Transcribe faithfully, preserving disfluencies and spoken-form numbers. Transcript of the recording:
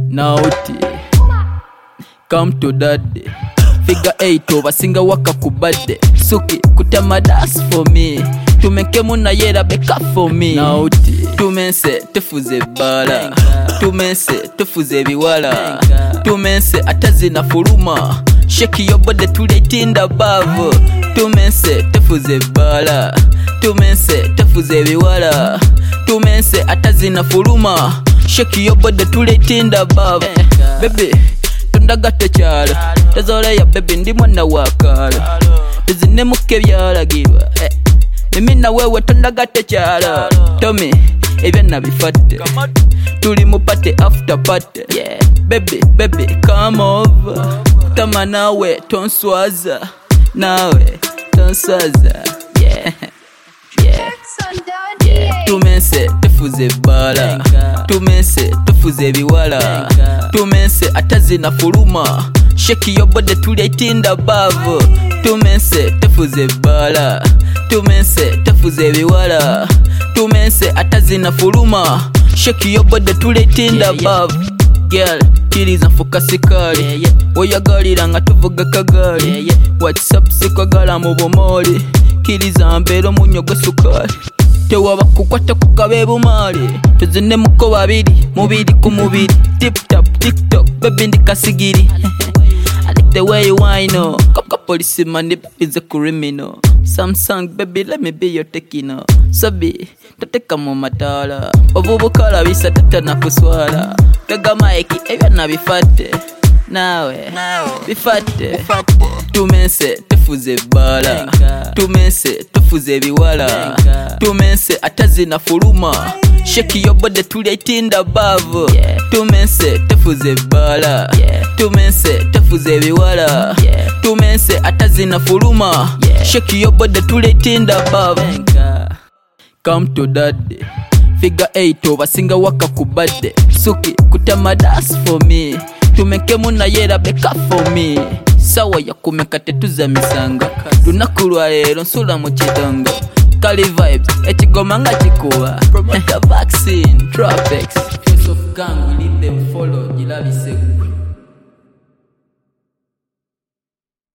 nauti come to daddy figure eight obasinga waka kubadde suki kutama dance for me tumeke muna yera beka for me nauti tumense tefuze bala tumense tefuze biwala tumense atazina fuluma shake your body tuletinda bavu tumense tefuze bala tumense tefuze biwala tumense atazina fuluma shake your body tuletinda bavu baby tundagate cyala tazole ya baby ndi mwana wakala tuzine muke byalagirwa eh. Mimi na wewe tundagate cyala Tommy ebyo nabifatte tuli mupate after party yeah baby baby come over tama nawe tonswaza nawe tonswaza yeah yeah yeah tumense tefuze bala tumense tefuze biwala tumense atazina fuluma shake your body tuletinda bavu tumense tefuze bala tumense tefuze biwala tumense atazina fuluma shake your body tuletinda bavu girl kiriza fukasikali yeah, yeah. Oyagalira nga tuvuga kagali yeah, yeah. WhatsApp sikagala mu bomoli kiriza mbero munyogo sukali tewaba kukwata kukabe bumali tuzine muko babiri mubiri ku mubiri tip tap tiktok baby ndikasigiri I like the way you whine no kaka police man is a criminal Samsung baby let me be your tekino sabi tateka mu matala obubukala bisa tatana kuswala tega maiki ebya nabifate nawe bifate tumense tefuze bala tumense tefuze biwala tumense atazina fuluma shake your body tuletinda bavu tumense tefuze bala tumense tefuze biwala tumense atazina fuluma shake your body tuletinda bavu come to daddy figure eight obasinga waka kubadde suki kutama dance for me tumeke muna yera beka for me sawa ya kumeka tetuza misanga tunakulwa lero nsula mu kitongo kali vibes ekigoma nga kikuwa promoter vaccine Trapex face of gang we need them follow gilabise